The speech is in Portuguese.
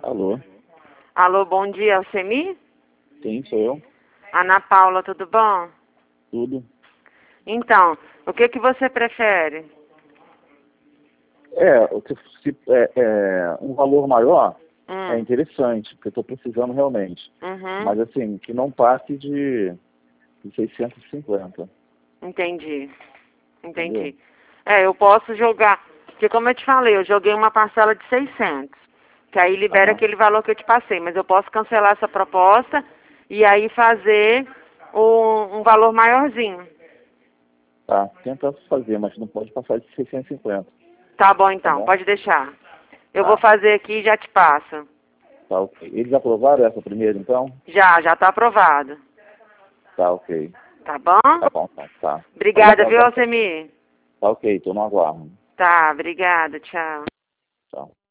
Alô? Alô, bom dia, Alcemir? Sim, sou eu. Ana Paula, tudo bom? Tudo. Então, o que que você prefere? Um valor maior é Hum, interessante, porque eu estou precisando realmente. uhum, Mas assim, que não passe de 650, entendi, entendeu? entendi. Eu posso jogar, porque como eu te falei, eu joguei uma parcela de 600, que aí libera Aham. aquele valor que eu te passei, mas eu posso cancelar essa proposta e aí fazer um valor maiorzinho. Tá, tenta fazer, mas não pode passar de 650, Tá bom tá então, bom? pode deixar. Eu vou Tá, fazer aqui e já te passo. tá ok. Eles aprovaram essa primeira, então? Já tá aprovado. Tá ok. Tá bom? Tá bom, então, tá. Aí Obrigada, viu, aguarda. Alcemir? Tá ok, tô no aguardo. Tá, obrigada, tchau. Tchau.